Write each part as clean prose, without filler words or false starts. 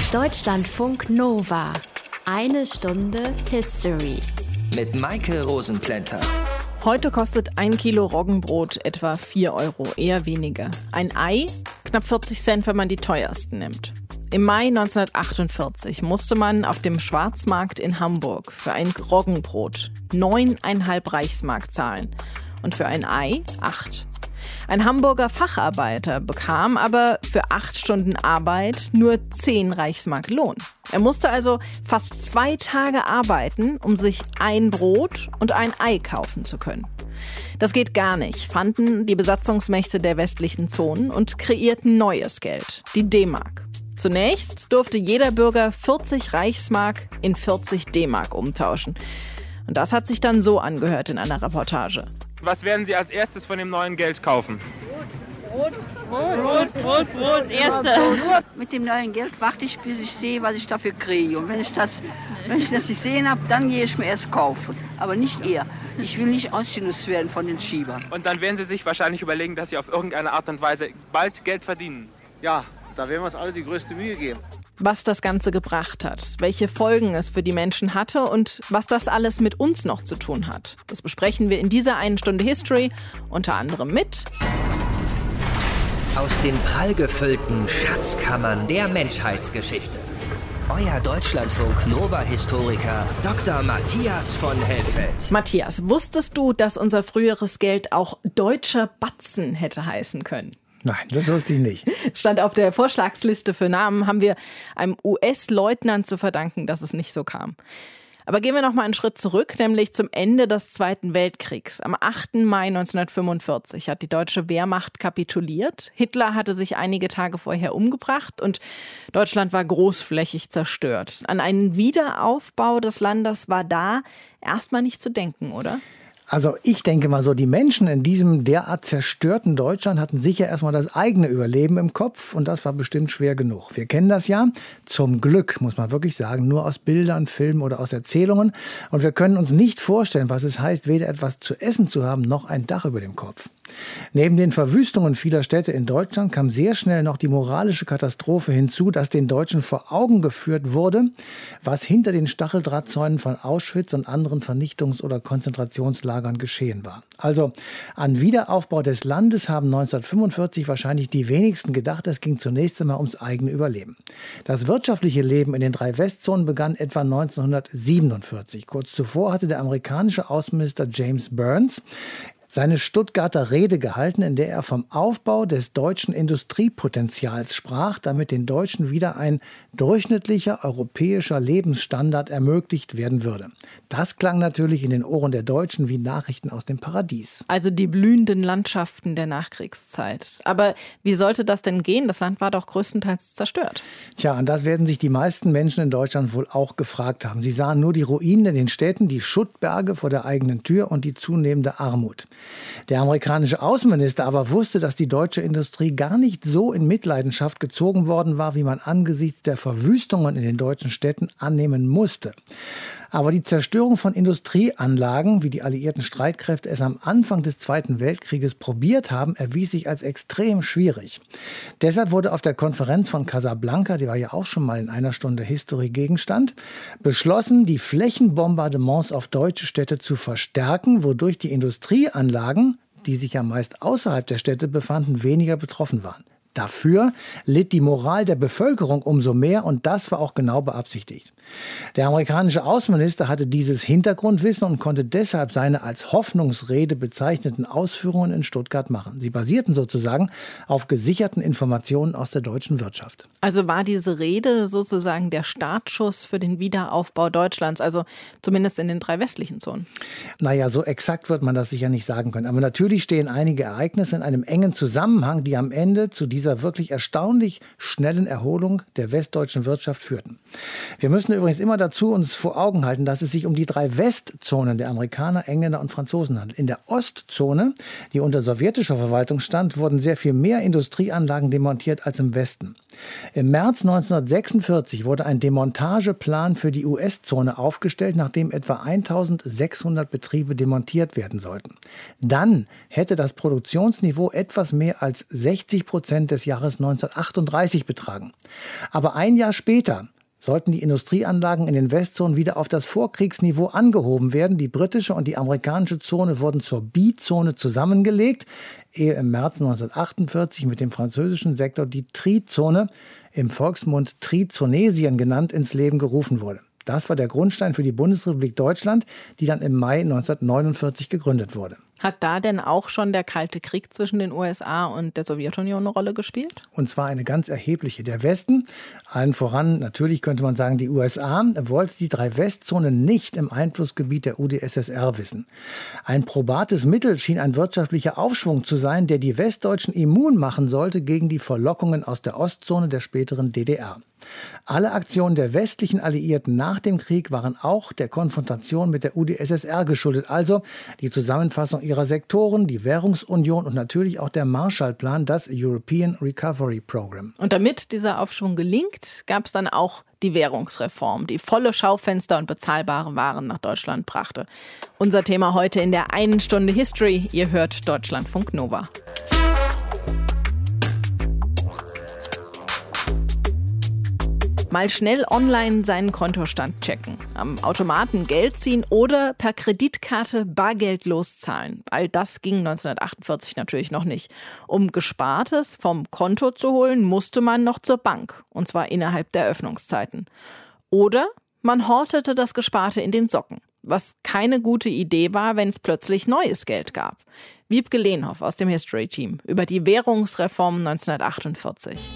Deutschlandfunk Nova. Eine Stunde History. Mit Maike Rosenplanter. Heute kostet 1 Kilo Roggenbrot etwa 4 Euro, eher weniger. Ein Ei knapp 40 Cent, wenn man die teuersten nimmt. Im Mai 1948 musste man auf dem Schwarzmarkt in Hamburg für ein Roggenbrot 9,5 Reichsmark zahlen und für ein Ei 8. Ein Hamburger Facharbeiter bekam aber für 8 Stunden Arbeit nur 10 Reichsmark Lohn. Er musste also fast 2 Tage arbeiten, um sich ein Brot und ein Ei kaufen zu können. Das geht gar nicht, fanden die Besatzungsmächte der westlichen Zonen und kreierten neues Geld, die D-Mark. Zunächst durfte jeder Bürger 40 Reichsmark in 40 D-Mark umtauschen. Und das hat sich dann so angehört in einer Reportage. Was werden Sie als erstes von dem neuen Geld kaufen? Brot, erste. Mit dem neuen Geld warte ich, bis ich sehe, was ich dafür kriege. Und wenn ich das nicht gesehen habe, dann gehe ich mir erst kaufen. Aber nicht eher. Ich will nicht ausgenutzt werden von den Schiebern. Und dann werden Sie sich wahrscheinlich überlegen, dass Sie auf irgendeine Art und Weise bald Geld verdienen. Ja, da werden wir uns alle die größte Mühe geben. Was das Ganze gebracht hat, welche Folgen es für die Menschen hatte und was das alles mit uns noch zu tun hat. Das besprechen wir in dieser 1 Stunde History, unter anderem mit Aus den prallgefüllten Schatzkammern der Menschheitsgeschichte. Euer Deutschlandfunk Nova-Historiker Dr. Matthias von Helfeld. Matthias, wusstest du, dass unser früheres Geld auch deutscher Batzen hätte heißen können? Nein, das wusste ich nicht. Stand auf der Vorschlagsliste für Namen, haben wir einem US-Leutnant zu verdanken, dass es nicht so kam. Aber gehen wir noch mal einen Schritt zurück, nämlich zum Ende des Zweiten Weltkriegs. Am 8. Mai 1945 hat die deutsche Wehrmacht kapituliert. Hitler hatte sich einige Tage vorher umgebracht und Deutschland war großflächig zerstört. An einen Wiederaufbau des Landes war da erstmal nicht zu denken, oder? Also ich denke mal so, die Menschen in diesem derart zerstörten Deutschland hatten sicher erstmal das eigene Überleben im Kopf und das war bestimmt schwer genug. Wir kennen das ja, zum Glück, muss man wirklich sagen, nur aus Bildern, Filmen oder aus Erzählungen. Und wir können uns nicht vorstellen, was es heißt, weder etwas zu essen zu haben, noch ein Dach über dem Kopf. Neben den Verwüstungen vieler Städte in Deutschland kam sehr schnell noch die moralische Katastrophe hinzu, dass den Deutschen vor Augen geführt wurde, was hinter den Stacheldrahtzäunen von Auschwitz und anderen Vernichtungs- oder Konzentrationslagern geschehen war. Also an Wiederaufbau des Landes haben 1945 wahrscheinlich die wenigsten gedacht, es ging zunächst einmal ums eigene Überleben. Das wirtschaftliche Leben in den 3 Westzonen begann etwa 1947. Kurz zuvor hatte der amerikanische Außenminister James Burns seine Stuttgarter Rede gehalten, in der er vom Aufbau des deutschen Industriepotenzials sprach, damit den Deutschen wieder ein durchschnittlicher europäischer Lebensstandard ermöglicht werden würde. Das klang natürlich in den Ohren der Deutschen wie Nachrichten aus dem Paradies. Also die blühenden Landschaften der Nachkriegszeit. Aber wie sollte das denn gehen? Das Land war doch größtenteils zerstört. Tja, und das werden sich die meisten Menschen in Deutschland wohl auch gefragt haben. Sie sahen nur die Ruinen in den Städten, die Schuttberge vor der eigenen Tür und die zunehmende Armut. Der amerikanische Außenminister aber wusste, dass die deutsche Industrie gar nicht so in Mitleidenschaft gezogen worden war, wie man angesichts der Verwüstungen in den deutschen Städten annehmen musste. Aber die Zerstörung von Industrieanlagen, wie die alliierten Streitkräfte es am Anfang des Zweiten Weltkrieges probiert haben, erwies sich als extrem schwierig. Deshalb wurde auf der Konferenz von Casablanca, die war ja auch schon mal in 1 Stunde History Gegenstand, beschlossen, die Flächenbombardements auf deutsche Städte zu verstärken, wodurch die Industrieanlagen, die sich ja meist außerhalb der Städte befanden, weniger betroffen waren. Dafür litt die Moral der Bevölkerung umso mehr und das war auch genau beabsichtigt. Der amerikanische Außenminister hatte dieses Hintergrundwissen und konnte deshalb seine als Hoffnungsrede bezeichneten Ausführungen in Stuttgart machen. Sie basierten sozusagen auf gesicherten Informationen aus der deutschen Wirtschaft. Also war diese Rede sozusagen der Startschuss für den Wiederaufbau Deutschlands, also zumindest in den 3 westlichen Zonen? Naja, so exakt wird man das sicher nicht sagen können. Aber natürlich stehen einige Ereignisse in einem engen Zusammenhang, die am Ende zu dieser wirklich erstaunlich schnellen Erholung der westdeutschen Wirtschaft führten. Wir müssen übrigens immer dazu uns vor Augen halten, dass es sich um die 3 Westzonen der Amerikaner, Engländer und Franzosen handelt. In der Ostzone, die unter sowjetischer Verwaltung stand, wurden sehr viel mehr Industrieanlagen demontiert als im Westen. Im März 1946 wurde ein Demontageplan für die US-Zone aufgestellt, nachdem etwa 1600 Betriebe demontiert werden sollten. Dann hätte das Produktionsniveau etwas mehr als 60% des Jahres 1938 betragen. Aber ein Jahr später sollten die Industrieanlagen in den Westzonen wieder auf das Vorkriegsniveau angehoben werden. Die britische und die amerikanische Zone wurden zur B-Zone zusammengelegt, ehe im März 1948 mit dem französischen Sektor die Tri-Zone, im Volksmund Trizonesien genannt, ins Leben gerufen wurde. Das war der Grundstein für die Bundesrepublik Deutschland, die dann im Mai 1949 gegründet wurde. Hat da denn auch schon der Kalte Krieg zwischen den USA und der Sowjetunion eine Rolle gespielt? Und zwar eine ganz erhebliche. Der Westen, allen voran natürlich könnte man sagen die USA, wollte die 3 Westzonen nicht im Einflussgebiet der UdSSR wissen. Ein probates Mittel schien ein wirtschaftlicher Aufschwung zu sein, der die Westdeutschen immun machen sollte gegen die Verlockungen aus der Ostzone der späteren DDR. Alle Aktionen der westlichen Alliierten nach dem Krieg waren auch der Konfrontation mit der UdSSR geschuldet. Also die Zusammenfassung ihrer Sektoren, die Währungsunion und natürlich auch der Marshallplan, das European Recovery Program. Und damit dieser Aufschwung gelingt, gab es dann auch die Währungsreform, die volle Schaufenster und bezahlbare Waren nach Deutschland brachte. Unser Thema heute in der 1 Stunde History. Ihr hört Deutschlandfunk Nova. Mal schnell online seinen Kontostand checken, am Automaten Geld ziehen oder per Kreditkarte bargeldlos zahlen. All das ging 1948 natürlich noch nicht. Um Gespartes vom Konto zu holen, musste man noch zur Bank, und zwar innerhalb der Öffnungszeiten. Oder man hortete das Gesparte in den Socken, was keine gute Idee war, wenn es plötzlich neues Geld gab. Wiebke Lehnhoff aus dem History-Team über die Währungsreform 1948.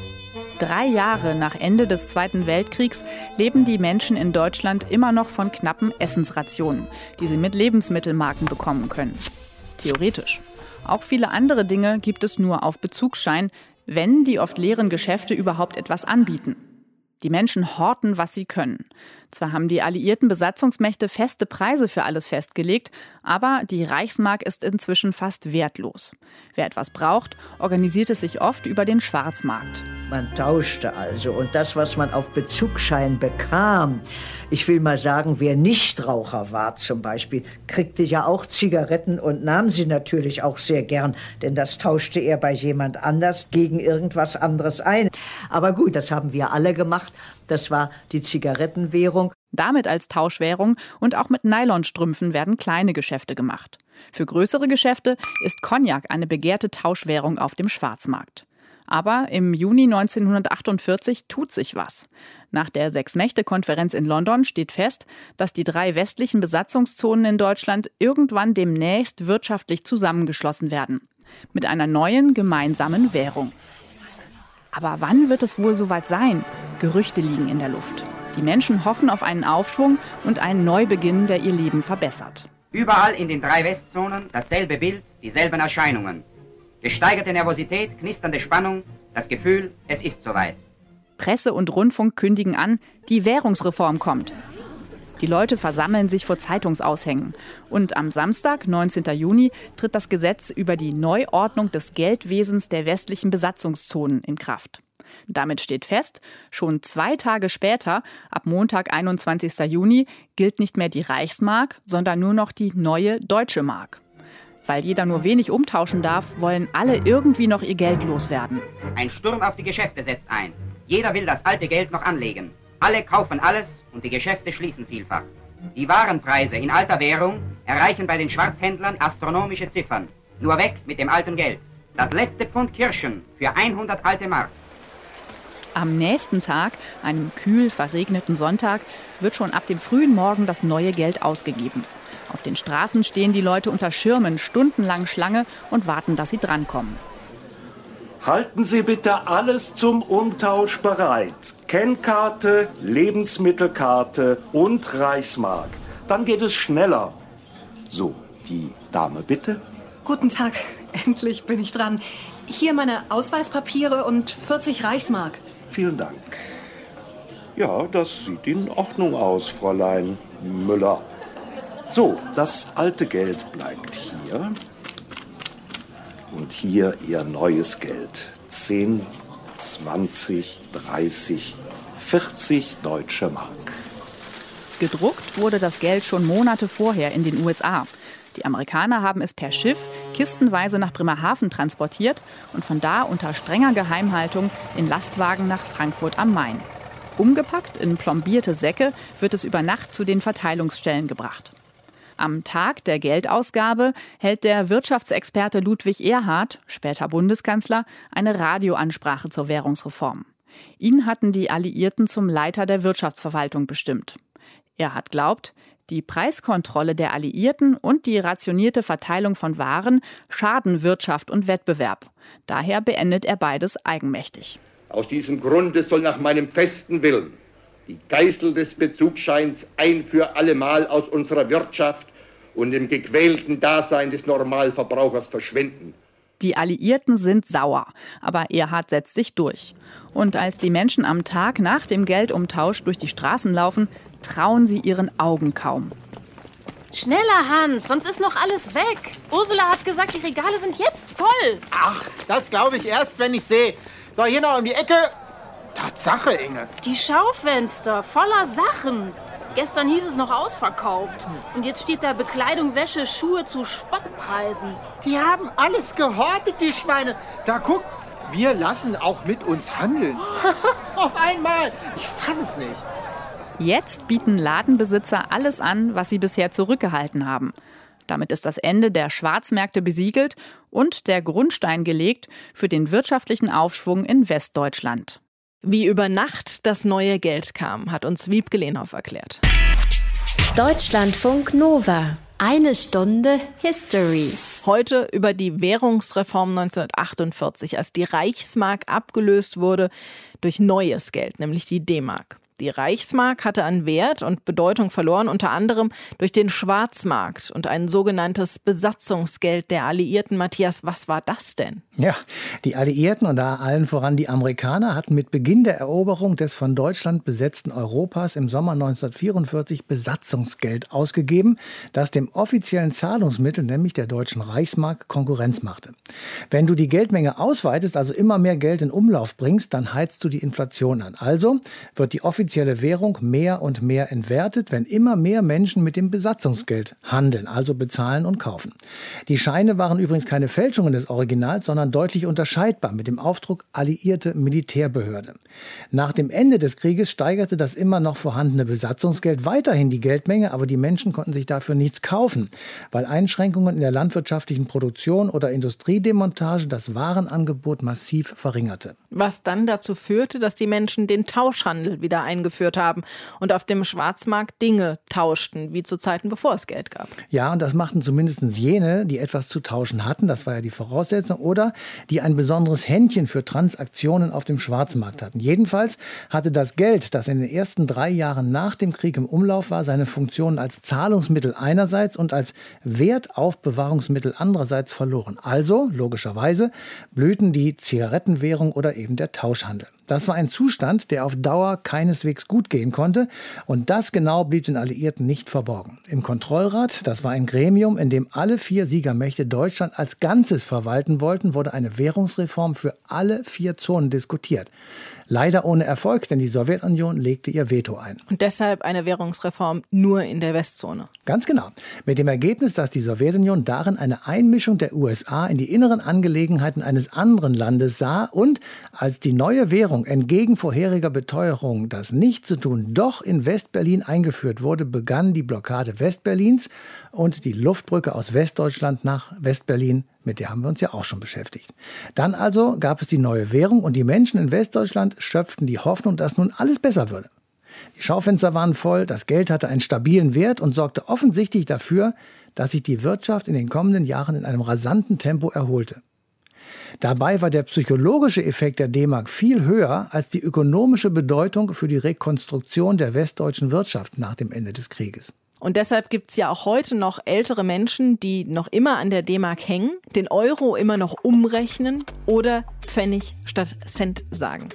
3 Jahre nach Ende des Zweiten Weltkriegs leben die Menschen in Deutschland immer noch von knappen Essensrationen, die sie mit Lebensmittelmarken bekommen können. Theoretisch. Auch viele andere Dinge gibt es nur auf Bezugsschein, wenn die oft leeren Geschäfte überhaupt etwas anbieten. Die Menschen horten, was sie können. Zwar haben die alliierten Besatzungsmächte feste Preise für alles festgelegt, aber die Reichsmark ist inzwischen fast wertlos. Wer etwas braucht, organisiert es sich oft über den Schwarzmarkt. Man tauschte also und das, was man auf Bezugsschein bekam, ich will mal sagen, wer Nichtraucher war zum Beispiel, kriegte ja auch Zigaretten und nahm sie natürlich auch sehr gern, denn das tauschte er bei jemand anders gegen irgendwas anderes ein. Aber gut, das haben wir alle gemacht, das war die Zigarettenwährung. Damit als Tauschwährung und auch mit Nylonstrümpfen werden kleine Geschäfte gemacht. Für größere Geschäfte ist Cognac eine begehrte Tauschwährung auf dem Schwarzmarkt. Aber im Juni 1948 tut sich was. Nach der Sechs-Mächte-Konferenz in London steht fest, dass die 3 westlichen Besatzungszonen in Deutschland irgendwann demnächst wirtschaftlich zusammengeschlossen werden. Mit einer neuen gemeinsamen Währung. Aber wann wird es wohl soweit sein? Gerüchte liegen in der Luft. Die Menschen hoffen auf einen Aufschwung und einen Neubeginn, der ihr Leben verbessert. Überall in den 3 Westzonen dasselbe Bild, dieselben Erscheinungen. Gesteigerte Nervosität, knisternde Spannung, das Gefühl, es ist soweit. Presse und Rundfunk kündigen an, die Währungsreform kommt. Die Leute versammeln sich vor Zeitungsaushängen. Und am Samstag, 19. Juni, tritt das Gesetz über die Neuordnung des Geldwesens der westlichen Besatzungszonen in Kraft. Damit steht fest, schon 2 Tage später, ab Montag, 21. Juni, gilt nicht mehr die Reichsmark, sondern nur noch die neue Deutsche Mark. Weil jeder nur wenig umtauschen darf, wollen alle irgendwie noch ihr Geld loswerden. Ein Sturm auf die Geschäfte setzt ein. Jeder will das alte Geld noch anlegen. Alle kaufen alles und die Geschäfte schließen vielfach. Die Warenpreise in alter Währung erreichen bei den Schwarzhändlern astronomische Ziffern. Nur weg mit dem alten Geld. Das letzte Pfund Kirschen für 100 alte Mark. Am nächsten Tag, einem kühl verregneten Sonntag, wird schon ab dem frühen Morgen das neue Geld ausgegeben. Auf den Straßen stehen die Leute unter Schirmen stundenlang Schlange und warten, dass sie drankommen. Halten Sie bitte alles zum Umtausch bereit. Kennkarte, Lebensmittelkarte und Reichsmark. Dann geht es schneller. So, die Dame bitte. Guten Tag, endlich bin ich dran. Hier meine Ausweispapiere und 40 Reichsmark. Vielen Dank. Ja, das sieht in Ordnung aus, Fräulein Müller. So, das alte Geld bleibt hier. Und hier Ihr neues Geld. 10, 20, 30, 40 deutsche Mark. Gedruckt wurde das Geld schon Monate vorher in den USA. Die Amerikaner haben es per Schiff kistenweise nach Bremerhaven transportiert und von da unter strenger Geheimhaltung in Lastwagen nach Frankfurt am Main. Umgepackt in plombierte Säcke wird es über Nacht zu den Verteilungsstellen gebracht. Am Tag der Geldausgabe hält der Wirtschaftsexperte Ludwig Erhard, später Bundeskanzler, eine Radioansprache zur Währungsreform. Ihn hatten die Alliierten zum Leiter der Wirtschaftsverwaltung bestimmt. Erhard glaubt, die Preiskontrolle der Alliierten und die rationierte Verteilung von Waren schaden Wirtschaft und Wettbewerb. Daher beendet er beides eigenmächtig. Aus diesem Grunde soll nach meinem festen Willen die Geißel des Bezugsscheins ein für allemal aus unserer Wirtschaft und dem gequälten Dasein des Normalverbrauchers verschwinden. Die Alliierten sind sauer, aber Erhard setzt sich durch. Und als die Menschen am Tag nach dem Geldumtausch durch die Straßen laufen, trauen sie ihren Augen kaum. Schneller, Hans, sonst ist noch alles weg. Ursula hat gesagt, die Regale sind jetzt voll. Ach, das glaube ich erst, wenn ich sehe. So, hier noch um die Ecke. Tatsache, Inge. Die Schaufenster voller Sachen. Gestern hieß es noch ausverkauft. Und jetzt steht da Bekleidung, Wäsche, Schuhe zu Spottpreisen. Die haben alles gehortet, die Schweine. Da guck, wir lassen auch mit uns handeln. Auf einmal. Ich fass es nicht. Jetzt bieten Ladenbesitzer alles an, was sie bisher zurückgehalten haben. Damit ist das Ende der Schwarzmärkte besiegelt und der Grundstein gelegt für den wirtschaftlichen Aufschwung in Westdeutschland. Wie über Nacht das neue Geld kam, hat uns Wiebke Lehnhoff erklärt. Deutschlandfunk Nova. Eine Stunde History. Heute über die Währungsreform 1948, als die Reichsmark abgelöst wurde durch neues Geld, nämlich die D-Mark. Die Reichsmark hatte an Wert und Bedeutung verloren, unter anderem durch den Schwarzmarkt und ein sogenanntes Besatzungsgeld der Alliierten. Matthias, was war das denn? Ja, die Alliierten und da allen voran die Amerikaner hatten mit Beginn der Eroberung des von Deutschland besetzten Europas im Sommer 1944 Besatzungsgeld ausgegeben, das dem offiziellen Zahlungsmittel, nämlich der Deutschen Reichsmark, Konkurrenz machte. Wenn du die Geldmenge ausweitest, also immer mehr Geld in Umlauf bringst, dann heizt du die Inflation an. Also wird die offizielle Währung mehr und mehr entwertet, wenn immer mehr Menschen mit dem Besatzungsgeld handeln, also bezahlen und kaufen. Die Scheine waren übrigens keine Fälschungen des Originals, sondern deutlich unterscheidbar mit dem Aufdruck Alliierte Militärbehörde. Nach dem Ende des Krieges steigerte das immer noch vorhandene Besatzungsgeld weiterhin die Geldmenge, aber die Menschen konnten sich dafür nichts kaufen, weil Einschränkungen in der landwirtschaftlichen Produktion oder Industriedemontage das Warenangebot massiv verringerte. Was dann dazu führte, dass die Menschen den Tauschhandel wieder eingeführt haben und auf dem Schwarzmarkt Dinge tauschten, wie zu Zeiten, bevor es Geld gab. Ja, und das machten zumindest jene, die etwas zu tauschen hatten, das war ja die Voraussetzung, oder die ein besonderes Händchen für Transaktionen auf dem Schwarzmarkt hatten. Jedenfalls hatte das Geld, das in den ersten 3 Jahren nach dem Krieg im Umlauf war, seine Funktion als Zahlungsmittel einerseits und als Wertaufbewahrungsmittel andererseits verloren. Also, logischerweise, blühten die Zigarettenwährung oder eben der Tauschhandel. Das war ein Zustand, der auf Dauer keineswegs gut gehen konnte. Und das genau blieb den Alliierten nicht verborgen. Im Kontrollrat, das war ein Gremium, in dem alle 4 Siegermächte Deutschland als Ganzes verwalten wollten, wurde eine Währungsreform für alle 4 Zonen diskutiert. Leider ohne Erfolg, denn die Sowjetunion legte ihr Veto ein. Und deshalb eine Währungsreform nur in der Westzone. Ganz genau. Mit dem Ergebnis, dass die Sowjetunion darin eine Einmischung der USA in die inneren Angelegenheiten eines anderen Landes sah und als die neue Währung entgegen vorheriger Beteuerung, das nicht zu tun, doch in Westberlin eingeführt wurde, begann die Blockade Westberlins und die Luftbrücke aus Westdeutschland nach Westberlin. Mit der haben wir uns ja auch schon beschäftigt. Dann also gab es die neue Währung und die Menschen in Westdeutschland schöpften die Hoffnung, dass nun alles besser würde. Die Schaufenster waren voll, das Geld hatte einen stabilen Wert und sorgte offensichtlich dafür, dass sich die Wirtschaft in den kommenden Jahren in einem rasanten Tempo erholte. Dabei war der psychologische Effekt der D-Mark viel höher als die ökonomische Bedeutung für die Rekonstruktion der westdeutschen Wirtschaft nach dem Ende des Krieges. Und deshalb gibt es ja auch heute noch ältere Menschen, die noch immer an der D-Mark hängen, den Euro immer noch umrechnen oder Pfennig statt Cent sagen.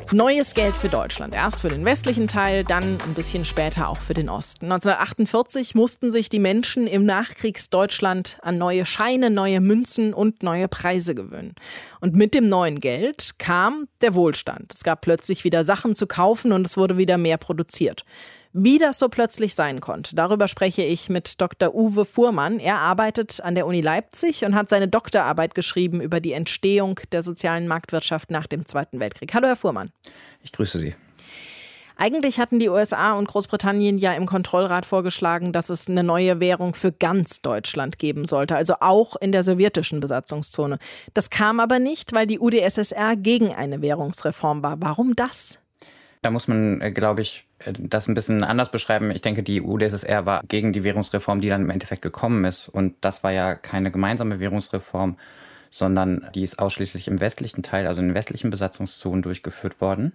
Neues Geld für Deutschland. Erst für den westlichen Teil, dann ein bisschen später auch für den Osten. 1948 mussten sich die Menschen im Nachkriegsdeutschland an neue Scheine, neue Münzen und neue Preise gewöhnen. Und mit dem neuen Geld kam der Wohlstand. Es gab plötzlich wieder Sachen zu kaufen und es wurde wieder mehr produziert. Wie das so plötzlich sein konnte, darüber spreche ich mit Dr. Uwe Fuhrmann. Er arbeitet an der Uni Leipzig und hat seine Doktorarbeit geschrieben über die Entstehung der sozialen Marktwirtschaft nach dem Zweiten Weltkrieg. Hallo, Herr Fuhrmann. Ich grüße Sie. Eigentlich hatten die USA und Großbritannien ja im Kontrollrat vorgeschlagen, dass es eine neue Währung für ganz Deutschland geben sollte, also auch in der sowjetischen Besatzungszone. Das kam aber nicht, weil die UdSSR gegen eine Währungsreform war. Warum das? Da muss man, glaube ich, das ein bisschen anders beschreiben. Ich denke, die UdSSR war gegen die Währungsreform, die dann im Endeffekt gekommen ist. Und das war ja keine gemeinsame Währungsreform, sondern die ist ausschließlich im westlichen Teil, also in den westlichen Besatzungszonen durchgeführt worden.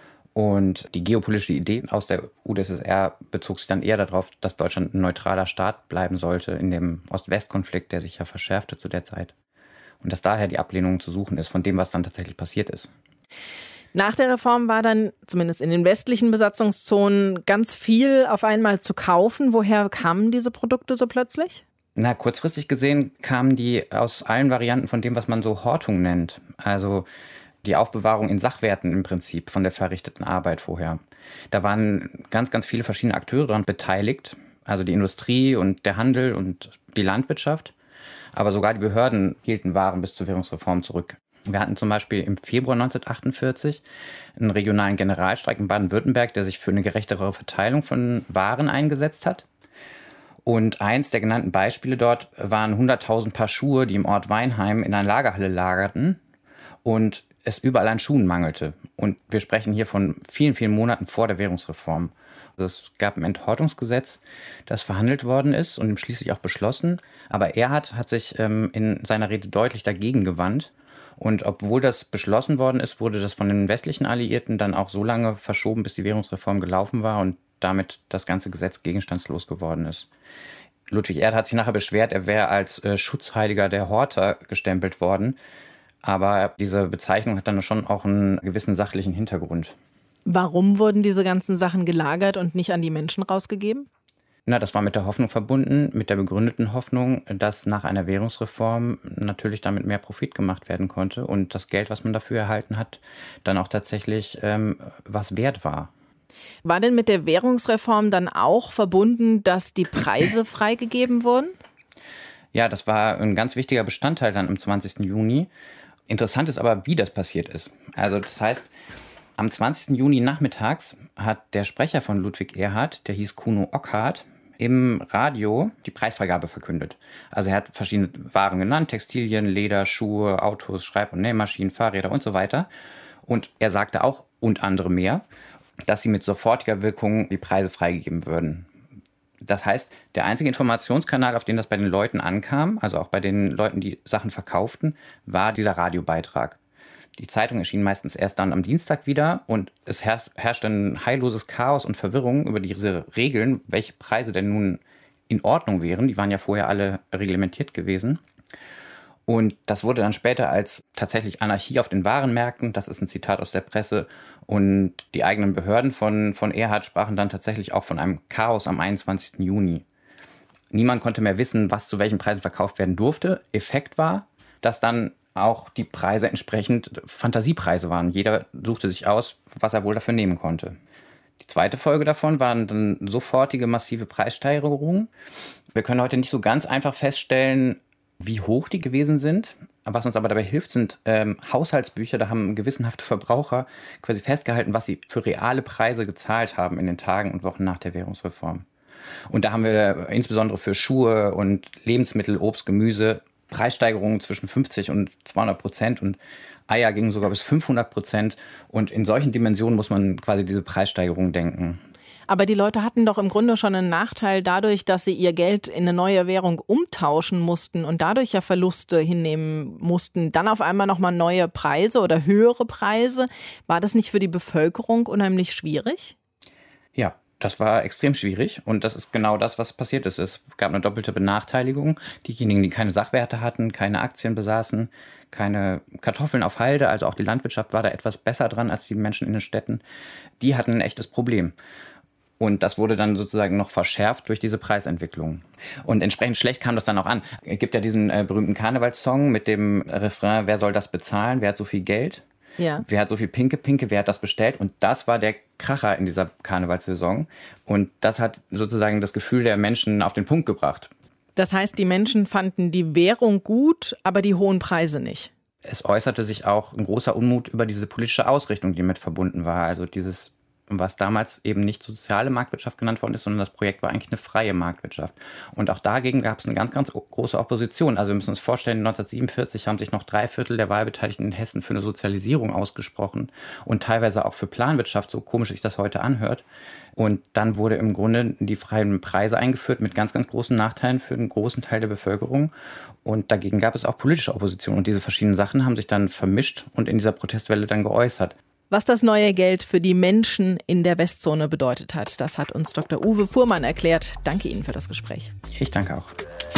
Und die geopolitische Idee aus der UdSSR bezog sich dann eher darauf, dass Deutschland ein neutraler Staat bleiben sollte in dem Ost-West-Konflikt, der sich ja verschärfte zu der Zeit. Und dass daher die Ablehnung zu suchen ist von dem, was dann tatsächlich passiert ist. Nach der Reform war dann, zumindest in den westlichen Besatzungszonen, ganz viel auf einmal zu kaufen. Woher kamen diese Produkte so plötzlich? Na, kurzfristig gesehen kamen die aus allen Varianten von dem, was man so Hortung nennt. Also die Aufbewahrung in Sachwerten im Prinzip von der verrichteten Arbeit vorher. Da waren ganz, ganz viele verschiedene Akteure daran beteiligt. Also die Industrie und der Handel und die Landwirtschaft. Aber sogar die Behörden hielten Waren bis zur Währungsreform zurück. Wir hatten zum Beispiel im Februar 1948 einen regionalen Generalstreik in Baden-Württemberg, der sich für eine gerechtere Verteilung von Waren eingesetzt hat. Und eins der genannten Beispiele dort waren 100.000 Paar Schuhe, die im Ort Weinheim in einer Lagerhalle lagerten und es überall an Schuhen mangelte. Und wir sprechen hier von vielen, vielen Monaten vor der Währungsreform. Also es gab ein Enthortungsgesetz, das verhandelt worden ist und schließlich auch beschlossen. Aber Erhard hat sich in seiner Rede deutlich dagegen gewandt. Und obwohl das beschlossen worden ist, wurde das von den westlichen Alliierten dann auch so lange verschoben, bis die Währungsreform gelaufen war und damit das ganze Gesetz gegenstandslos geworden ist. Ludwig Erhard hat sich nachher beschwert, er wäre als Schutzheiliger der Horter gestempelt worden. Aber diese Bezeichnung hat dann schon auch einen gewissen sachlichen Hintergrund. Warum wurden diese ganzen Sachen gelagert und nicht an die Menschen rausgegeben? Na, das war mit der Hoffnung verbunden, mit der begründeten Hoffnung, dass nach einer Währungsreform natürlich damit mehr Profit gemacht werden konnte und das Geld, was man dafür erhalten hat, dann auch tatsächlich was wert war. War denn mit der Währungsreform dann auch verbunden, dass die Preise freigegeben wurden? Ja, das war ein ganz wichtiger Bestandteil dann am 20. Juni. Interessant ist aber, wie das passiert ist. Also das heißt, am 20. Juni nachmittags hat der Sprecher von Ludwig Erhard, der hieß Kuno Ockhardt, im Radio die Preisfreigabe verkündet. Also er hat verschiedene Waren genannt, Textilien, Leder, Schuhe, Autos, Schreib- und Nähmaschinen, Fahrräder und so weiter. Und er sagte auch, und andere mehr, dass sie mit sofortiger Wirkung die Preise freigegeben würden. Das heißt, der einzige Informationskanal, auf den das bei den Leuten ankam, also auch bei den Leuten, die Sachen verkauften, war dieser Radiobeitrag. Die Zeitung erschien meistens erst dann am Dienstag wieder und es herrschte ein heilloses Chaos und Verwirrung über diese Regeln, welche Preise denn nun in Ordnung wären. Die waren ja vorher alle reglementiert gewesen. Und das wurde dann später als tatsächlich Anarchie auf den Warenmärkten, das ist ein Zitat aus der Presse, und die eigenen Behörden von Erhard sprachen dann tatsächlich auch von einem Chaos am 21. Juni. Niemand konnte mehr wissen, was zu welchen Preisen verkauft werden durfte. Effekt war, dass dann auch die Preise entsprechend Fantasiepreise waren. Jeder suchte sich aus, was er wohl dafür nehmen konnte. Die zweite Folge davon waren dann sofortige massive Preissteigerungen. Wir können heute nicht so ganz einfach feststellen, wie hoch die gewesen sind. Was uns aber dabei hilft, sind Haushaltsbücher. Da haben gewissenhafte Verbraucher quasi festgehalten, was sie für reale Preise gezahlt haben in den Tagen und Wochen nach der Währungsreform. Und da haben wir insbesondere für Schuhe und Lebensmittel, Obst, Gemüse Preissteigerungen zwischen 50 und 200% und Eier gingen sogar bis 500%. Und in solchen Dimensionen muss man quasi diese Preissteigerung denken. Aber die Leute hatten doch im Grunde schon einen Nachteil dadurch, dass sie ihr Geld in eine neue Währung umtauschen mussten und dadurch ja Verluste hinnehmen mussten. Dann auf einmal nochmal neue Preise oder höhere Preise. War das nicht für die Bevölkerung unheimlich schwierig? Ja, Das war extrem schwierig und das ist genau das, was passiert ist. Es gab eine doppelte Benachteiligung. Diejenigen, die keine Sachwerte hatten, keine Aktien besaßen, keine Kartoffeln auf Halde, also auch die Landwirtschaft war da etwas besser dran als die Menschen in den Städten, die hatten ein echtes Problem. Und das wurde dann sozusagen noch verschärft durch diese Preisentwicklung. Und entsprechend schlecht kam das dann auch an. Es gibt ja diesen berühmten Karnevalssong mit dem Refrain, wer soll das bezahlen, wer hat so viel Geld? Ja. Wer hat so viel Pinke, wer hat das bestellt? Und das war der Kracher in dieser Karnevalssaison. Und das hat sozusagen das Gefühl der Menschen auf den Punkt gebracht. Das heißt, die Menschen fanden die Währung gut, aber die hohen Preise nicht. Es äußerte sich auch ein großer Unmut über diese politische Ausrichtung, die mit verbunden war. Also dieses, was damals eben nicht soziale Marktwirtschaft genannt worden ist, sondern das Projekt war eigentlich eine freie Marktwirtschaft. Und auch dagegen gab es eine ganz, ganz große Opposition. Also wir müssen uns vorstellen, 1947 haben sich noch 3/4 der Wahlbeteiligten in Hessen für eine Sozialisierung ausgesprochen und teilweise auch für Planwirtschaft, so komisch sich das heute anhört. Und dann wurde im Grunde die freien Preise eingeführt mit ganz, ganz großen Nachteilen für einen großen Teil der Bevölkerung. Und dagegen gab es auch politische Opposition. Und diese verschiedenen Sachen haben sich dann vermischt und in dieser Protestwelle dann geäußert. Was das neue Geld für die Menschen in der Westzone bedeutet hat, das hat uns Dr. Uwe Fuhrmann erklärt. Danke Ihnen für das Gespräch. Ich danke auch.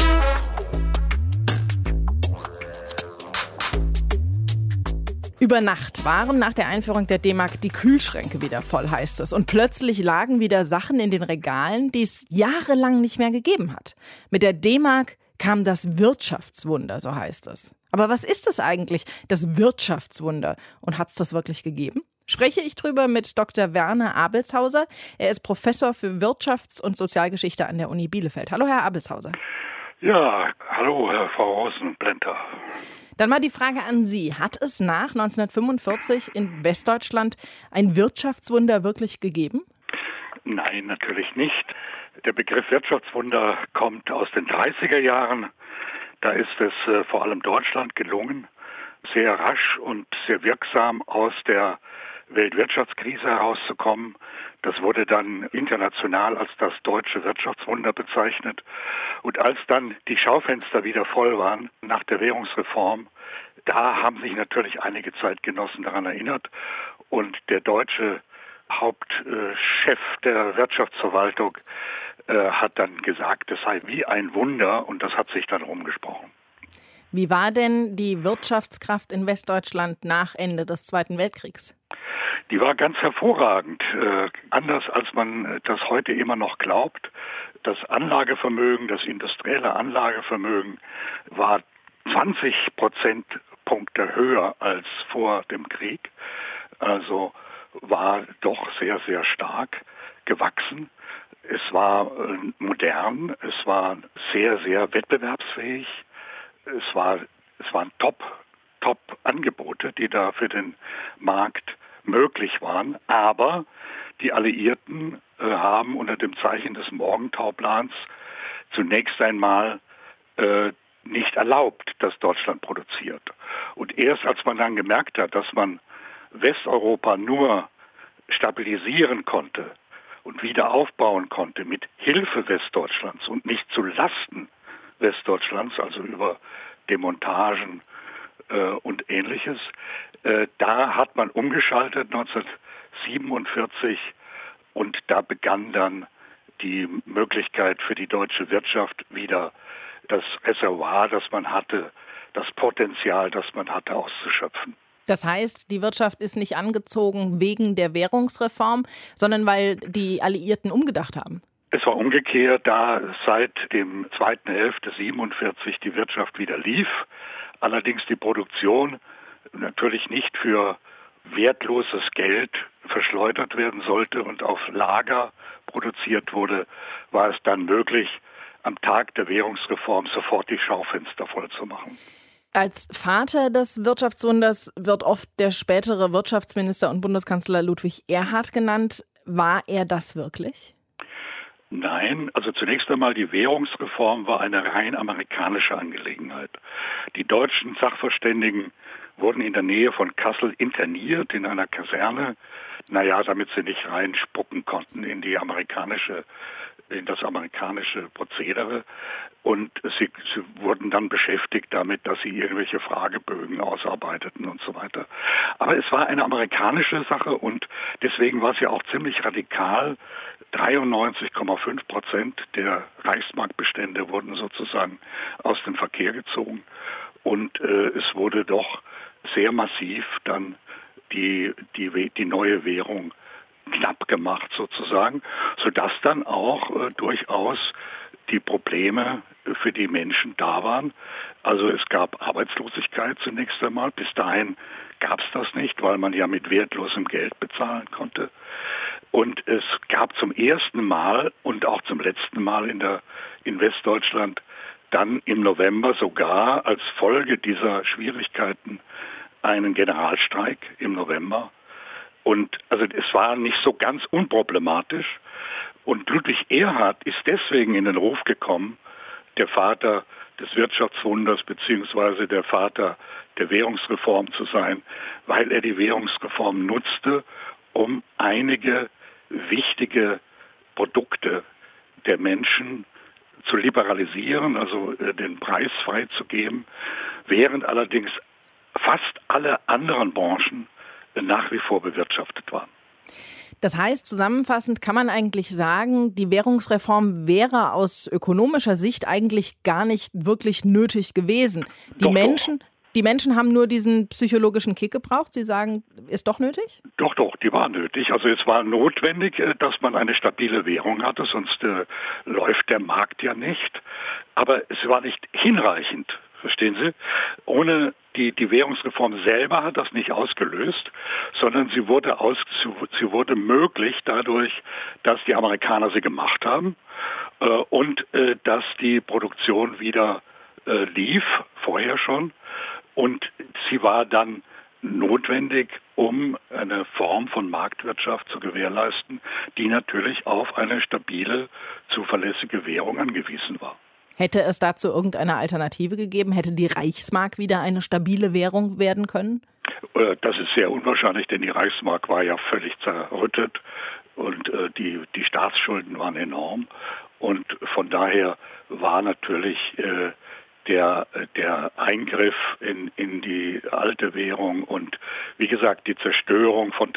Über Nacht waren nach der Einführung der D-Mark die Kühlschränke wieder voll, heißt es. Und plötzlich lagen wieder Sachen in den Regalen, die es jahrelang nicht mehr gegeben hat. Mit der D-Mark kam das Wirtschaftswunder, so heißt es. Aber was ist das eigentlich, das Wirtschaftswunder? Und hat es das wirklich gegeben? Spreche ich drüber mit Dr. Werner Abelshauser. Er ist Professor für Wirtschafts- und Sozialgeschichte an der Uni Bielefeld. Hallo, Herr Abelshauser. Ja, hallo, Frau Rosenplanter. Dann mal die Frage an Sie. Hat es nach 1945 in Westdeutschland ein Wirtschaftswunder wirklich gegeben? Nein, natürlich nicht. Der Begriff Wirtschaftswunder kommt aus den 30er Jahren. Da ist es vor allem Deutschland gelungen, sehr rasch und sehr wirksam aus der Weltwirtschaftskrise herauszukommen. Das wurde dann international als das deutsche Wirtschaftswunder bezeichnet. Und als dann die Schaufenster wieder voll waren nach der Währungsreform, da haben sich natürlich einige Zeitgenossen daran erinnert. Und der deutsche Hauptchef der Wirtschaftsverwaltung hat dann gesagt, es sei wie ein Wunder, und das hat sich dann rumgesprochen. Wie war denn die Wirtschaftskraft in Westdeutschland nach Ende des Zweiten Weltkriegs? Die war ganz hervorragend, anders als man das heute immer noch glaubt. Das Anlagevermögen, das industrielle Anlagevermögen war 20 Prozentpunkte höher als vor dem Krieg. Also war doch sehr, sehr stark gewachsen. Es war modern, es war sehr, sehr wettbewerbsfähig. Es waren Top-Angebote, die da für den Markt möglich waren. Aber die Alliierten haben unter dem Zeichen des Morgenthau-Plans zunächst einmal nicht erlaubt, dass Deutschland produziert. Und erst als man dann gemerkt hat, dass man Westeuropa nur stabilisieren konnte und wieder aufbauen konnte mit Hilfe Westdeutschlands und nicht zu Lasten Westdeutschlands, also über Demontagen und Ähnliches. Da hat man umgeschaltet 1947 und da begann dann die Möglichkeit für die deutsche Wirtschaft wieder das Reservoir, das man hatte, das Potenzial, das man hatte, auszuschöpfen. Das heißt, die Wirtschaft ist nicht angezogen wegen der Währungsreform, sondern weil die Alliierten umgedacht haben. Es war umgekehrt, da seit dem 2.11.47 die Wirtschaft wieder lief, allerdings die Produktion natürlich nicht für wertloses Geld verschleudert werden sollte und auf Lager produziert wurde, war es dann möglich, am Tag der Währungsreform sofort die Schaufenster voll zu machen. Als Vater des Wirtschaftswunders wird oft der spätere Wirtschaftsminister und Bundeskanzler Ludwig Erhard genannt. War er das wirklich? Nein, also zunächst einmal die Währungsreform war eine rein amerikanische Angelegenheit. Die deutschen Sachverständigen wurden in der Nähe von Kassel interniert in einer Kaserne, damit sie nicht reinspucken konnten in die amerikanische in das amerikanische Prozedere. Und sie wurden dann beschäftigt damit, dass sie irgendwelche Fragebögen ausarbeiteten und so weiter. Aber es war eine amerikanische Sache und deswegen war es ja auch ziemlich radikal. 93,5% der Reichsmarkbestände wurden sozusagen aus dem Verkehr gezogen. Und es wurde doch sehr massiv dann die neue Währung knapp gemacht sozusagen, sodass dann auch durchaus die Probleme für die Menschen da waren. Also es gab Arbeitslosigkeit zunächst einmal. Bis dahin gab es das nicht, weil man ja mit wertlosem Geld bezahlen konnte. Und es gab zum ersten Mal und auch zum letzten Mal in Westdeutschland dann im November sogar als Folge dieser Schwierigkeiten einen Generalstreik im November. Und also es war nicht so ganz unproblematisch. Und Ludwig Erhard ist deswegen in den Ruf gekommen, der Vater des Wirtschaftswunders bzw. der Vater der Währungsreform zu sein, weil er die Währungsreform nutzte, um einige wichtige Produkte der Menschen zu liberalisieren, also den Preis freizugeben, während allerdings fast alle anderen Branchen nach wie vor bewirtschaftet waren. Das heißt, zusammenfassend kann man eigentlich sagen, die Währungsreform wäre aus ökonomischer Sicht eigentlich gar nicht wirklich nötig gewesen. Die Menschen haben nur diesen psychologischen Kick gebraucht. Sie sagen, ist doch nötig? Doch, die war nötig. Also es war notwendig, dass man eine stabile Währung hatte, sonst läuft der Markt ja nicht. Aber es war nicht hinreichend. Verstehen Sie? Ohne die Währungsreform selber hat das nicht ausgelöst, sondern sie wurde möglich dadurch, dass die Amerikaner sie gemacht haben und dass die Produktion wieder lief, vorher schon. Und sie war dann notwendig, um eine Form von Marktwirtschaft zu gewährleisten, die natürlich auf eine stabile, zuverlässige Währung angewiesen war. Hätte es dazu irgendeine Alternative gegeben? Hätte die Reichsmark wieder eine stabile Währung werden können? Das ist sehr unwahrscheinlich, denn die Reichsmark war ja völlig zerrüttet und die Staatsschulden waren enorm. Und von daher war natürlich der Eingriff in die alte Währung und wie gesagt die Zerstörung von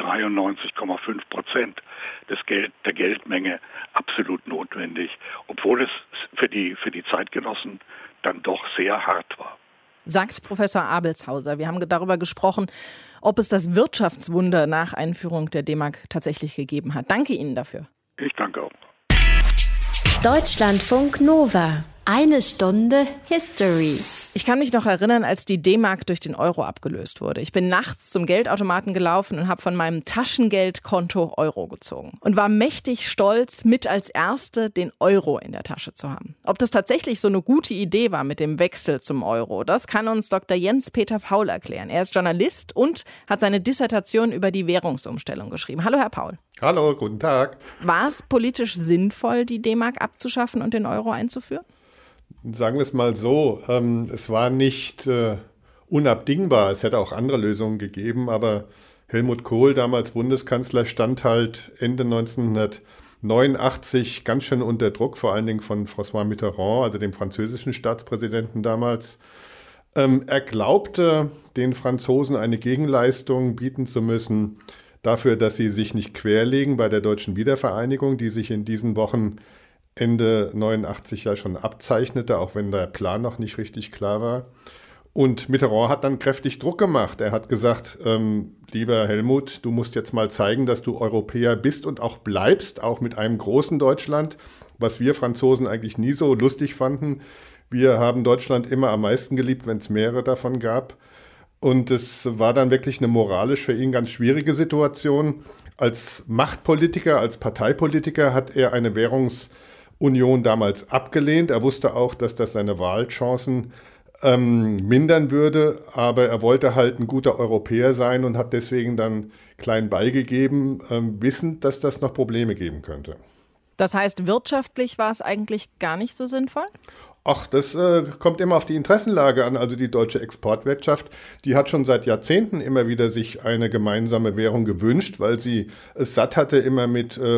93,5% der Geldmenge absolut notwendig, obwohl es für die Zeitgenossen dann doch sehr hart war. Sagt Professor Abelshauser. Wir haben darüber gesprochen, ob es das Wirtschaftswunder nach Einführung der D-Mark tatsächlich gegeben hat. Danke Ihnen dafür. Ich danke auch. Deutschlandfunk Nova. Eine Stunde History. Ich kann mich noch erinnern, als die D-Mark durch den Euro abgelöst wurde. Ich bin nachts zum Geldautomaten gelaufen und habe von meinem Taschengeldkonto Euro gezogen. Und war mächtig stolz, mit als Erste den Euro in der Tasche zu haben. Ob das tatsächlich so eine gute Idee war mit dem Wechsel zum Euro, das kann uns Dr. Jens-Peter Paul erklären. Er ist Journalist und hat seine Dissertation über die Währungsumstellung geschrieben. Hallo, Herr Paul. Hallo, guten Tag. War es politisch sinnvoll, die D-Mark abzuschaffen und den Euro einzuführen? Sagen wir es mal so, es war nicht unabdingbar. Es hätte auch andere Lösungen gegeben, aber Helmut Kohl, damals Bundeskanzler, stand halt Ende 1989 ganz schön unter Druck, vor allen Dingen von François Mitterrand, also dem französischen Staatspräsidenten damals. Er glaubte, den Franzosen eine Gegenleistung bieten zu müssen dafür, dass sie sich nicht querlegen bei der deutschen Wiedervereinigung, die sich in diesen Wochen Ende 89 ja schon abzeichnete, auch wenn der Plan noch nicht richtig klar war. Und Mitterrand hat dann kräftig Druck gemacht. Er hat gesagt, lieber Helmut, du musst jetzt mal zeigen, dass du Europäer bist und auch bleibst, auch mit einem großen Deutschland, was wir Franzosen eigentlich nie so lustig fanden. Wir haben Deutschland immer am meisten geliebt, wenn es mehrere davon gab. Und es war dann wirklich eine moralisch für ihn ganz schwierige Situation. Als Machtpolitiker, als Parteipolitiker hat er eine Währungsunion damals abgelehnt. Er wusste auch, dass das seine Wahlchancen mindern würde, aber er wollte halt ein guter Europäer sein und hat deswegen dann klein beigegeben, wissend, dass das noch Probleme geben könnte. Das heißt, wirtschaftlich war es eigentlich gar nicht so sinnvoll? Ach, das kommt immer auf die Interessenlage an. Also die deutsche Exportwirtschaft, die hat schon seit Jahrzehnten immer wieder sich eine gemeinsame Währung gewünscht, weil sie es satt hatte, immer mit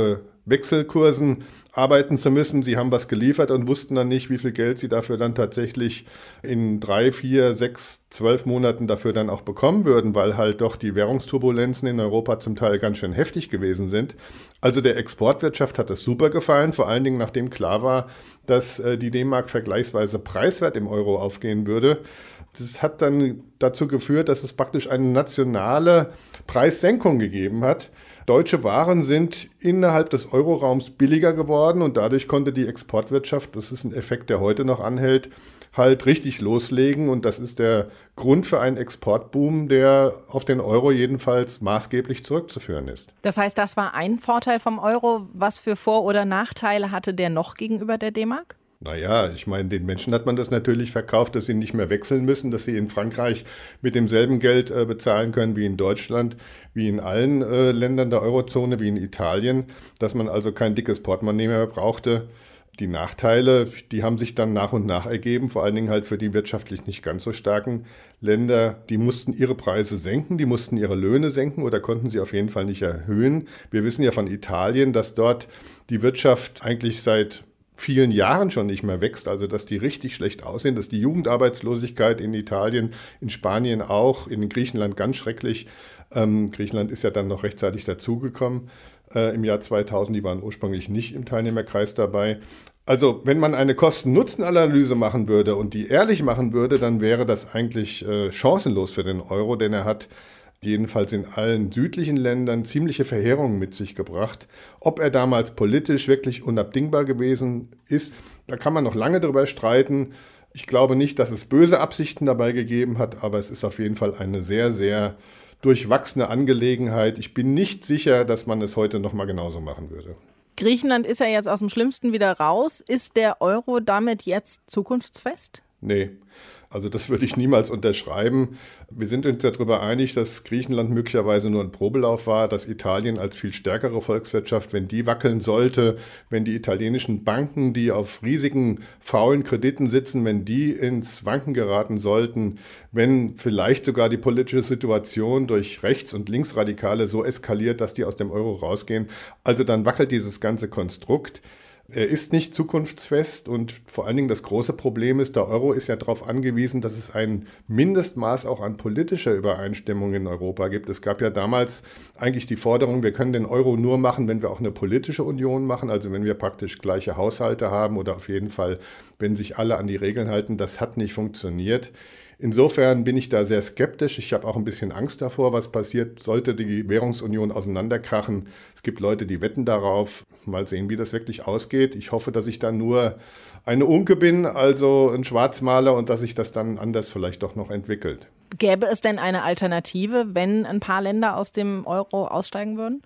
Wechselkursen arbeiten zu müssen. Sie haben was geliefert und wussten dann nicht, wie viel Geld sie dafür dann tatsächlich in 3, 4, 6, 12 Monaten dafür dann auch bekommen würden, weil halt doch die Währungsturbulenzen in Europa zum Teil ganz schön heftig gewesen sind. Also der Exportwirtschaft hat das super gefallen, vor allen Dingen nachdem klar war, dass die D-Mark vergleichsweise preiswert im Euro aufgehen würde. Das hat dann dazu geführt, dass es praktisch eine nationale Preissenkung gegeben hat. Deutsche Waren sind innerhalb des Euroraums billiger geworden und dadurch konnte die Exportwirtschaft, das ist ein Effekt, der heute noch anhält, halt richtig loslegen. Und das ist der Grund für einen Exportboom, der auf den Euro jedenfalls maßgeblich zurückzuführen ist. Das heißt, das war ein Vorteil vom Euro. Was für Vor- oder Nachteile hatte der noch gegenüber der D-Mark? Naja, ich meine, den Menschen hat man das natürlich verkauft, dass sie nicht mehr wechseln müssen, dass sie in Frankreich mit demselben Geld bezahlen können wie in Deutschland, wie in allen Ländern der Eurozone, wie in Italien, dass man also kein dickes Portemonnaie mehr brauchte. Die Nachteile, die haben sich dann nach und nach ergeben, vor allen Dingen halt für die wirtschaftlich nicht ganz so starken Länder. Die mussten ihre Preise senken, die mussten ihre Löhne senken oder konnten sie auf jeden Fall nicht erhöhen. Wir wissen ja von Italien, dass dort die Wirtschaft eigentlich seit vielen Jahren schon nicht mehr wächst, also dass die richtig schlecht aussehen, dass die Jugendarbeitslosigkeit in Italien, in Spanien auch, in Griechenland ganz schrecklich. Griechenland ist ja dann noch rechtzeitig dazugekommen im Jahr 2000, die waren ursprünglich nicht im Teilnehmerkreis dabei. Also wenn man eine Kosten-Nutzen-Analyse machen würde und die ehrlich machen würde, dann wäre das eigentlich chancenlos für den Euro, denn er hat jedenfalls in allen südlichen Ländern ziemliche Verheerungen mit sich gebracht. Ob er damals politisch wirklich unabdingbar gewesen ist, da kann man noch lange drüber streiten. Ich glaube nicht, dass es böse Absichten dabei gegeben hat, aber es ist auf jeden Fall eine sehr, sehr durchwachsene Angelegenheit. Ich bin nicht sicher, dass man es heute noch mal genauso machen würde. Griechenland ist ja jetzt aus dem Schlimmsten wieder raus. Ist der Euro damit jetzt zukunftsfest? Nee. Also das würde ich niemals unterschreiben. Wir sind uns ja darüber einig, dass Griechenland möglicherweise nur ein Probelauf war, dass Italien als viel stärkere Volkswirtschaft, wenn die wackeln sollte, wenn die italienischen Banken, die auf riesigen faulen Krediten sitzen, wenn die ins Wanken geraten sollten, wenn vielleicht sogar die politische Situation durch Rechts- und Linksradikale so eskaliert, dass die aus dem Euro rausgehen, also dann wackelt dieses ganze Konstrukt. Er ist nicht zukunftsfest und vor allen Dingen das große Problem ist, der Euro ist ja darauf angewiesen, dass es ein Mindestmaß auch an politischer Übereinstimmung in Europa gibt. Es gab ja damals eigentlich die Forderung, wir können den Euro nur machen, wenn wir auch eine politische Union machen, also wenn wir praktisch gleiche Haushalte haben oder auf jeden Fall, wenn sich alle an die Regeln halten. Das hat nicht funktioniert. Insofern bin ich da sehr skeptisch. Ich habe auch ein bisschen Angst davor, was passiert, sollte die Währungsunion auseinanderkrachen. Es gibt Leute, die wetten darauf. Mal sehen, wie das wirklich ausgeht. Ich hoffe, dass ich dann nur eine Unke bin, also ein Schwarzmaler, und dass sich das dann anders vielleicht doch noch entwickelt. Gäbe es denn eine Alternative, wenn ein paar Länder aus dem Euro aussteigen würden?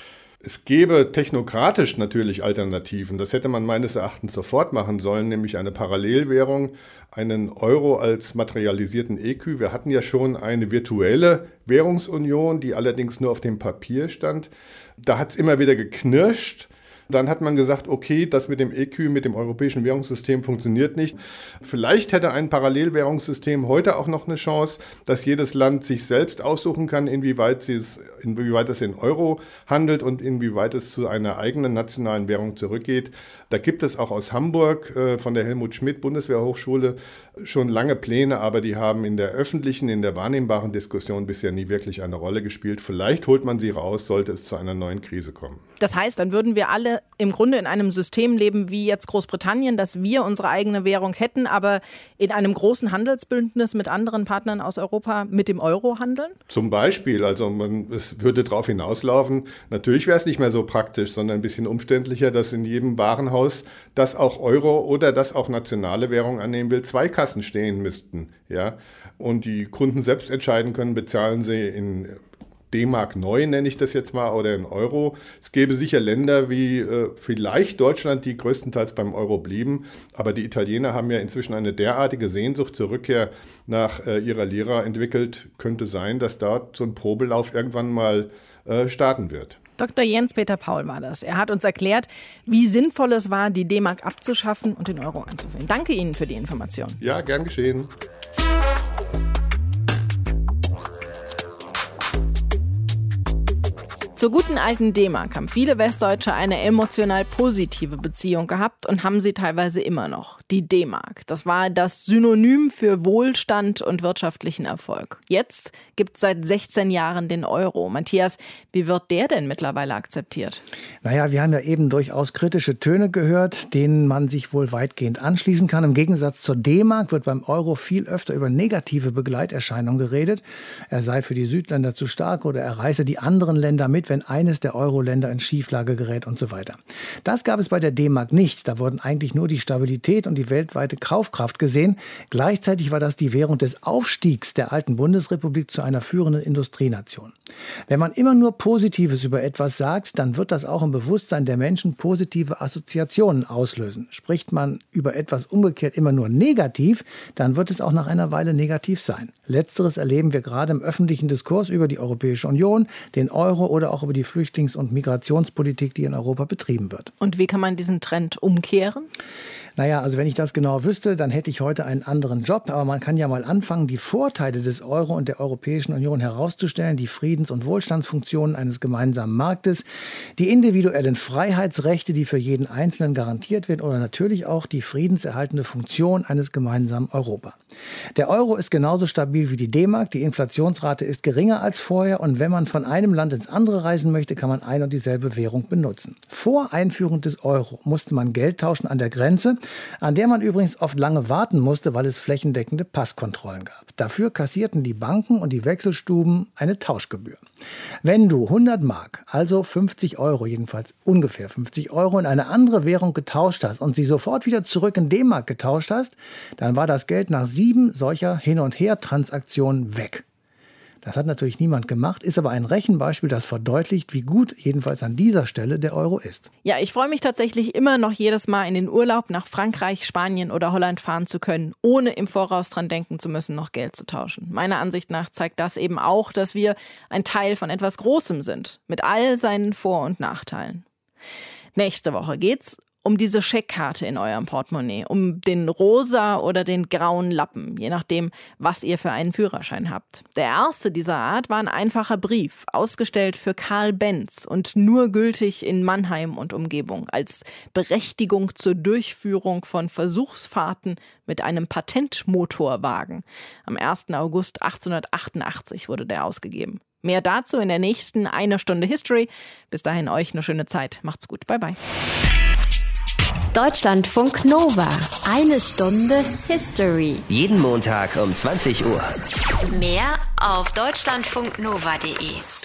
Es gäbe technokratisch natürlich Alternativen. Das hätte man meines Erachtens sofort machen sollen, nämlich eine Parallelwährung, einen Euro als materialisierten ECU. Wir hatten ja schon eine virtuelle Währungsunion, die allerdings nur auf dem Papier stand. Da hat es immer wieder geknirscht. Dann hat man gesagt, okay, das mit dem ECU, mit dem europäischen Währungssystem funktioniert nicht. Vielleicht hätte ein Parallelwährungssystem heute auch noch eine Chance, dass jedes Land sich selbst aussuchen kann, inwieweit es in Euro handelt und inwieweit es zu einer eigenen nationalen Währung zurückgeht. Da gibt es auch aus Hamburg von der Helmut Schmidt Bundeswehrhochschule schon lange Pläne, aber die haben in der öffentlichen, in der wahrnehmbaren Diskussion bisher nie wirklich eine Rolle gespielt. Vielleicht holt man sie raus, sollte es zu einer neuen Krise kommen. Das heißt, dann würden wir alle im Grunde in einem System leben wie jetzt Großbritannien, dass wir unsere eigene Währung hätten, aber in einem großen Handelsbündnis mit anderen Partnern aus Europa mit dem Euro handeln? Zum Beispiel, also es würde darauf hinauslaufen, natürlich wäre es nicht mehr so praktisch, sondern ein bisschen umständlicher, dass in jedem Warenhaus, das auch Euro oder das auch nationale Währung annehmen will, 2 Kassen stehen müssten. Ja? Und die Kunden selbst entscheiden können, bezahlen sie in D-Mark neu, nenne ich das jetzt mal, oder in Euro. Es gäbe sicher Länder wie vielleicht Deutschland, die größtenteils beim Euro blieben. Aber die Italiener haben ja inzwischen eine derartige Sehnsucht zur Rückkehr nach ihrer Lira entwickelt. Könnte sein, dass dort so ein Probelauf irgendwann mal starten wird. Dr. Jens-Peter Paul war das. Er hat uns erklärt, wie sinnvoll es war, die D-Mark abzuschaffen und den Euro anzuführen. Danke Ihnen für die Information. Ja, gern geschehen. Zur guten alten D-Mark haben viele Westdeutsche eine emotional positive Beziehung gehabt und haben sie teilweise immer noch. Die D-Mark, das war das Synonym für Wohlstand und wirtschaftlichen Erfolg. Jetzt gibt es seit 16 Jahren den Euro. Matthias, wie wird der denn mittlerweile akzeptiert? Naja, wir haben ja eben durchaus kritische Töne gehört, denen man sich wohl weitgehend anschließen kann. Im Gegensatz zur D-Mark wird beim Euro viel öfter über negative Begleiterscheinungen geredet. Er sei für die Südländer zu stark oder er reiße die anderen Länder mit, wenn eines der Euro-Länder in Schieflage gerät und so weiter. Das gab es bei der D-Mark nicht. Da wurden eigentlich nur die Stabilität und die weltweite Kaufkraft gesehen. Gleichzeitig war das die Währung des Aufstiegs der alten Bundesrepublik zu einer führenden Industrienation. Wenn man immer nur Positives über etwas sagt, dann wird das auch im Bewusstsein der Menschen positive Assoziationen auslösen. Spricht man über etwas umgekehrt immer nur negativ, dann wird es auch nach einer Weile negativ sein. Letzteres erleben wir gerade im öffentlichen Diskurs über die Europäische Union, den Euro oder auch über die Flüchtlings- und Migrationspolitik, die in Europa betrieben wird. Und wie kann man diesen Trend umkehren? Naja, also wenn ich das genau wüsste, dann hätte ich heute einen anderen Job. Aber man kann ja mal anfangen, die Vorteile des Euro und der Europäischen Union herauszustellen, die Friedens- und Wohlstandsfunktionen eines gemeinsamen Marktes, die individuellen Freiheitsrechte, die für jeden Einzelnen garantiert werden, oder natürlich auch die friedenserhaltende Funktion eines gemeinsamen Europa. Der Euro ist genauso stabil wie die D-Mark, die Inflationsrate ist geringer als vorher und wenn man von einem Land ins andere reisen möchte, kann man ein und dieselbe Währung benutzen. Vor Einführung des Euro musste man Geld tauschen an der Grenze, an der man übrigens oft lange warten musste, weil es flächendeckende Passkontrollen gab. Dafür kassierten die Banken und die Wechselstuben eine Tauschgebühr. Wenn du 100 Mark, also 50 Euro, jedenfalls ungefähr 50 Euro, in eine andere Währung getauscht hast und sie sofort wieder zurück in D-Mark getauscht hast, dann war das Geld nach 7 solcher Hin- und Her-Transaktionen weg. Das hat natürlich niemand gemacht, ist aber ein Rechenbeispiel, das verdeutlicht, wie gut jedenfalls an dieser Stelle der Euro ist. Ja, ich freue mich tatsächlich immer noch jedes Mal in den Urlaub nach Frankreich, Spanien oder Holland fahren zu können, ohne im Voraus dran denken zu müssen, noch Geld zu tauschen. Meiner Ansicht nach zeigt das eben auch, dass wir ein Teil von etwas Großem sind, mit all seinen Vor- und Nachteilen. Nächste Woche geht's um diese Scheckkarte in eurem Portemonnaie, um den rosa oder den grauen Lappen, je nachdem, was ihr für einen Führerschein habt. Der erste dieser Art war ein einfacher Brief, ausgestellt für Karl Benz und nur gültig in Mannheim und Umgebung, als Berechtigung zur Durchführung von Versuchsfahrten mit einem Patentmotorwagen. Am 1. August 1888 wurde der ausgegeben. Mehr dazu in der nächsten 1 Stunde History. Bis dahin euch eine schöne Zeit. Macht's gut. Bye, bye. Deutschlandfunk Nova. 1 Stunde History. Jeden Montag um 20 Uhr. Mehr auf deutschlandfunknova.de.